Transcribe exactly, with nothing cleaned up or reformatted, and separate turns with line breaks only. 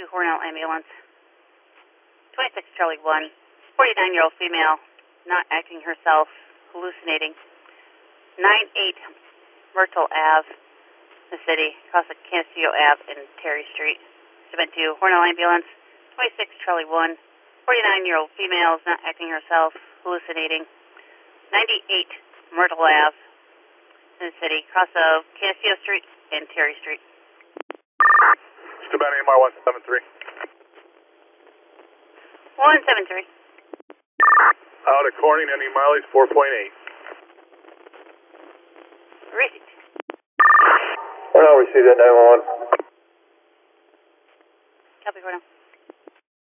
to Hornell Ambulance. twenty-six Charlie one, forty-nine-year-old female, not acting herself, hallucinating. nine eight Myrtle Ave, the city, across the Canisteo Ave and Terry Street. Submit to Hornell Ambulance. twenty-six Charlie one, forty-nine-year-old female, not acting herself, hallucinating. ninety-eight Myrtle Ave, in the city, across of Canisteo Street and Terry Street.
Just about A M R one seven three.
one seven three.
Out of Corning, any mileage four point eight.
Receipt.
Well, I'll receive that nine one one.
Copy, Cornell.